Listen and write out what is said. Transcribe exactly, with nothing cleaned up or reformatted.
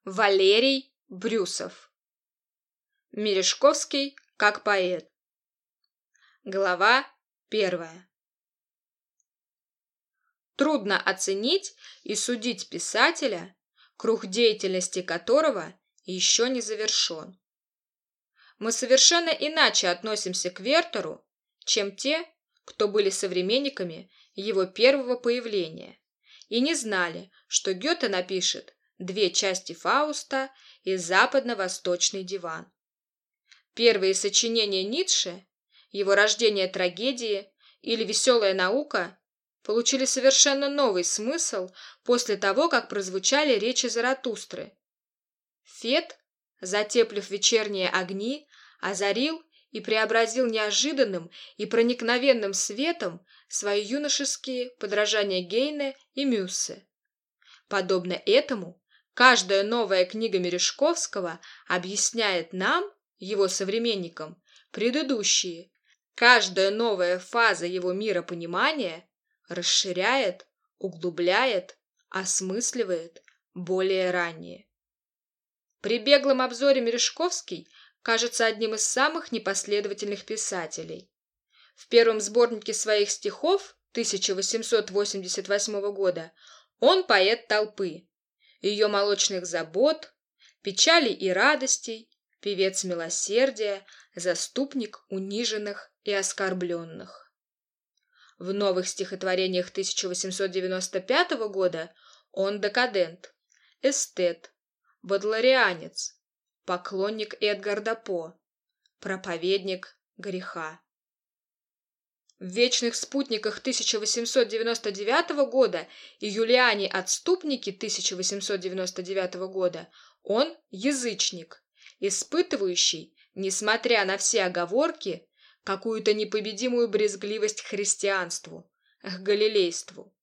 Валерий Брюсов. Мережковский как поэт. Глава первая. Трудно оценить и судить писателя, круг деятельности которого еще не завершен. Мы совершенно иначе относимся к Вертеру, чем те, кто были современниками его первого появления и не знали, что Гёте напишет две части Фауста и западно-восточный диван. Первые сочинения Ницше, его «Рождение трагедии» или «Веселая наука» получили совершенно новый смысл после того, как прозвучали речи Заратустры. Фет, затеплив вечерние огни, озарил и преобразил неожиданным и проникновенным светом свои юношеские подражания Гейне и Мюссе. Подобно этому, каждая новая книга Мережковского объясняет нам, его современникам, предыдущие. Каждая новая фаза его миропонимания расширяет, углубляет, осмысливает более ранние. При беглом обзоре Мережковский кажется одним из самых непоследовательных писателей. В первом сборнике своих стихов тысяча восемьсот восемьдесят восьмого года он поэт толпы, ее молочных забот, печалей и радостей, певец милосердия, заступник униженных и оскорбленных. В новых стихотворениях тысяча восемьсот девяносто пятого года он декадент, эстет, бодлерианец, поклонник Эдгара По, проповедник греха. В «Вечных спутниках» тысяча восемьсот девяносто девятого года и «Юлиане-отступники» тысяча восемьсот девяносто девятого года он язычник, испытывающий, несмотря на все оговорки, какую-то непобедимую брезгливость к христианству, к галилейству.